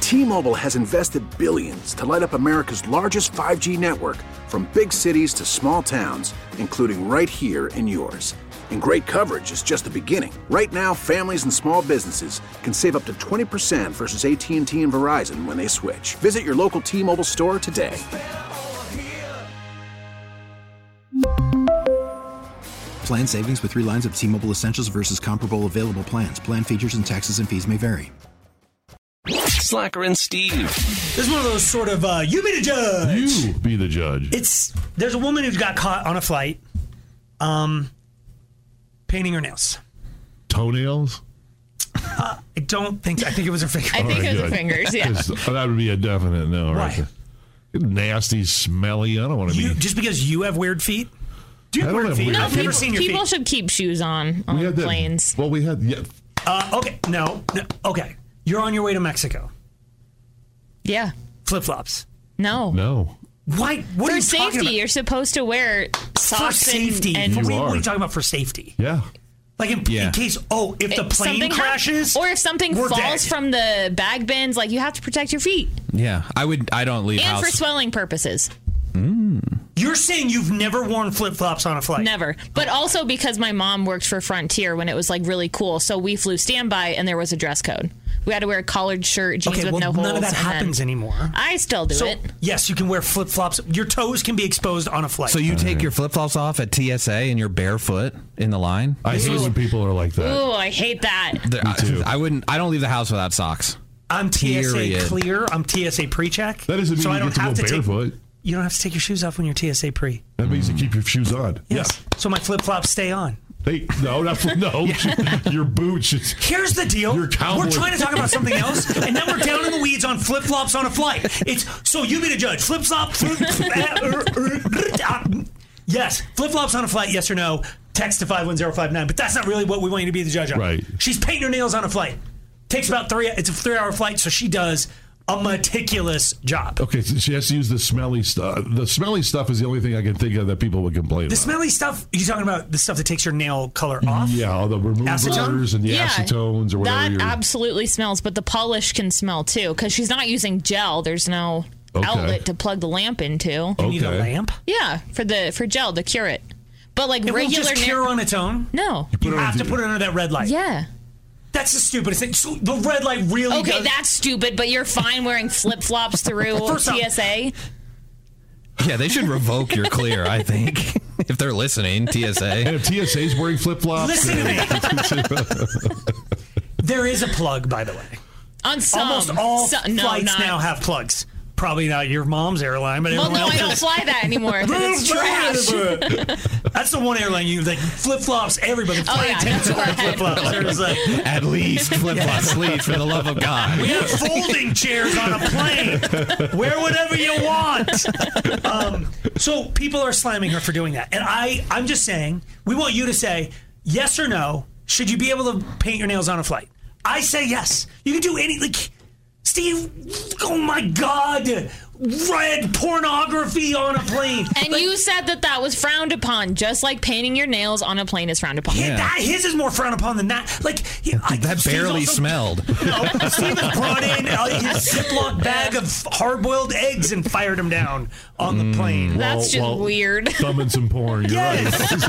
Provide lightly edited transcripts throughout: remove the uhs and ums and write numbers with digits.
T-Mobile has invested billions to light up America's largest 5G network, from big cities to small towns, including right here in yours. And great coverage is just the beginning. Right now, families and small businesses can save up to 20% versus AT&T and Verizon when they switch. Visit your local T-Mobile store today. Plan savings with 3 lines of T-Mobile Essentials versus comparable available plans. Plan features and taxes and fees may vary. Slacker and Steve. This is one of those sort of, you be the judge. You be the judge. There's a woman who got caught on a flight painting her nails. Toenails? I don't think so. I think it was her fingers. I think it was her fingers, yeah. That would be a definite no. Right. Nasty, smelly. I don't want to be. Just because you have weird feet? Do you have weird feet? No, I've never seen your feet. People should keep shoes on planes. We had. Yeah. Okay. No. Okay. You're on your way to Mexico. Yeah. Flip-flops. No. Why? What are you for talking safety, about? you're supposed to wear socks. For safety. And What are you talking about for safety? Yeah. Like in case, if the plane crashes, or if something falls dead. from the bag bins, like you have to protect your feet. Yeah, I don't leave and house. for swelling purposes. You're saying you've never worn flip-flops on a flight? Never. But also because my mom worked for Frontier when it was like really cool. So we flew standby and there was a dress code. We had to wear a collared shirt, jeans with no holes. None of that happens anymore. I still do it. Yes, you can wear flip-flops. Your toes can be exposed on a flight. So you take your flip-flops off at TSA and you're barefoot in the line? I hate when people are like that. Ooh, I hate that. Me too. I don't leave the house without socks. I'm TSA clear. I'm TSA pre-check. That doesn't mean so you I don't get to have go to barefoot. You don't have to take your shoes off when you're TSA pre. That means you keep your shoes on. Yes. Yeah. So my flip-flops stay on. No. Your boots. Here's the deal. We're trying to talk about something else, and then we're down in the weeds on flip-flops on a flight. So you be the judge. Flip-flop. Yes. Flip-flops on a flight, yes or no. Text to 51059. But that's not really what we want you to be the judge on. Right. She's painting her nails on a flight. Takes about it's a 3-hour flight, so she does a meticulous job. Okay, so she has to use the smelly stuff. The smelly stuff is the only thing I can think of that people would complain about. The smelly stuff, you're talking about the stuff that takes your nail color off? Yeah, all the removers and the acetones or whatever. That absolutely smells, but the polish can smell too, because she's not using gel. There's no outlet to plug the lamp into. You need a lamp? Yeah, for gel to cure it. But like it regular won't just cure on its own? No. You have to put it under that red light. Yeah. That's the stupidest thing. So the red light really Okay, that's stupid, but you're fine wearing flip-flops through TSA? Yeah, they should revoke your clear, I think. If they're listening, TSA. And if TSA's wearing flip-flops. Listen to me. There is a plug, by the way. On some. Almost all flights now have plugs. Probably not your mom's airline, but everyone else I don't fly that anymore. It's trash. That's the one airline you like flip-flops. Everybody attendants wear flip-flops. At least flip-flops, please, for the love of God. We have folding chairs on a plane. Wear whatever you want. So people are slamming her for doing that, and I'm just saying we want you to say yes or no. Should you be able to paint your nails on a flight? I say yes. You can do anything. Steve, oh my God, red pornography on a plane. And you said that was frowned upon, just like painting your nails on a plane is frowned upon. His is more frowned upon than that. That barely smelled. No, Steve has brought in his Ziploc bag of hard-boiled eggs and fired them down on the plane. That's just weird. Thumbing some porn, you're right.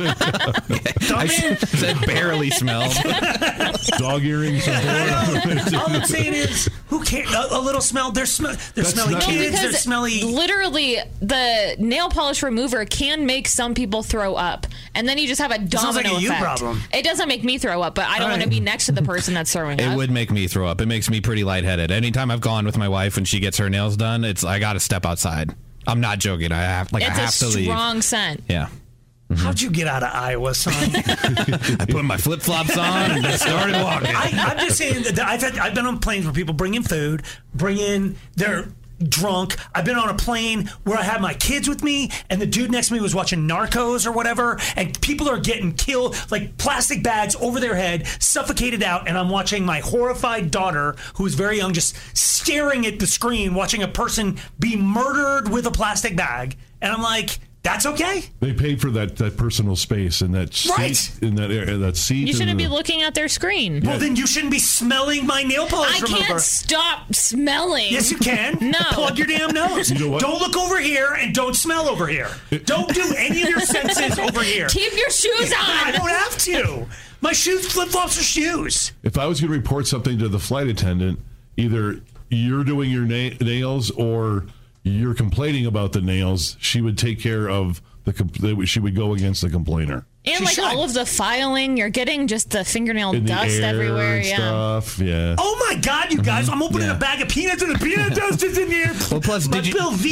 I said barely smelled. Dog earrings. All I'm saying is, who cares? A little smell. They're smelly kids. They're smelly. Literally, the nail polish remover can make some people throw up, and then you just have a domino sounds like a effect. you problem. It doesn't make me throw up, but I don't want to be next to the person that's throwing up. It would make me throw up. It makes me pretty lightheaded. Anytime I've gone with my wife and she gets her nails done, I got to step outside. I'm not joking. I have to leave. It's a strong scent. Yeah. How'd you get out of Iowa, son? I put my flip-flops on and just started walking. I'm just saying that I've been on planes where people bring in food, they're drunk. I've been on a plane where I had my kids with me, and the dude next to me was watching Narcos or whatever, and people are getting killed, like plastic bags over their head, suffocated out, and I'm watching my horrified daughter, who is very young, just staring at the screen, watching a person be murdered with a plastic bag. And I'm like, That's okay. They paid for that personal space and that seat in that seat. You shouldn't be looking at their screen. Well, then you shouldn't be smelling my nail polish remover. I can't stop smelling. Yes, you can. No. Plug your damn nose. You know what? Don't look over here and don't smell over here. Don't do any of your senses over here. Keep your shoes on. I don't have to. My shoes, flip-flops are shoes. If I was going to report something to the flight attendant, either you're doing your nails or you're complaining about the nails, she would take care of she would go against the complainer. And all of the filing, you're getting just the fingernail dust everywhere. And stuff, yeah. Oh my God, you guys! I'm opening a bag of peanuts and the peanut dust is in here. Well, plus, did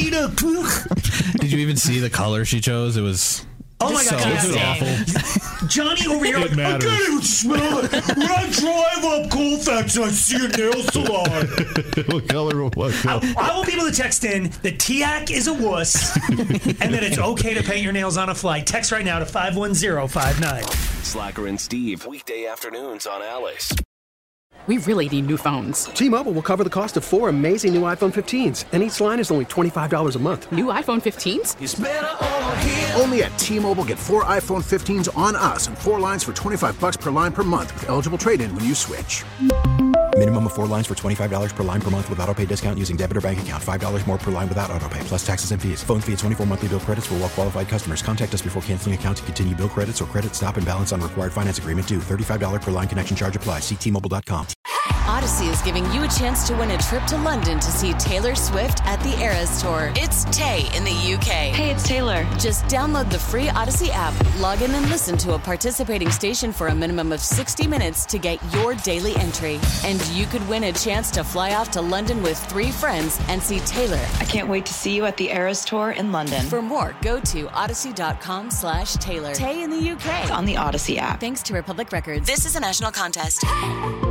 you even see the color she chose? It was. Oh my God, is it awful? Johnny over here, It matters. I can't even smell it. When I drive up Colfax and I see a nail salon. What color? I want people to text in that TIAC is a wuss and that it's okay to paint your nails on a flight. Text right now to 51059. Slacker and Steve, weekday afternoons on Alice. We really need new phones. T-Mobile will cover the cost of 4 amazing new iPhone 15s, and each line is only $25 a month. New iPhone 15s? It's better over here. Only at T-Mobile, get 4 iPhone 15s on us and 4 lines for $25 per line per month with eligible trade-in when you switch. Minimum of 4 lines for $25 per line per month with autopay discount using debit or bank account. $5 more per line without autopay, plus taxes and fees. Phone fee at 24 monthly bill credits for well-qualified customers. Contact us before canceling account to continue bill credits or credit stop and balance on required finance agreement due. $35 per line connection charge applies. See T-Mobile.com. Odyssey is giving you a chance to win a trip to London to see Taylor Swift at the Eras Tour. It's Tay in the UK. Hey, it's Taylor. Just download the free Odyssey app, log in and listen to a participating station for a minimum of 60 minutes to get your daily entry. And you could win a chance to fly off to London with 3 friends and see Taylor. I can't wait to see you at the Eras Tour in London. For more, go to odyssey.com/Taylor. Tay in the UK. It's on the Odyssey app. Thanks to Republic Records. This is a national contest.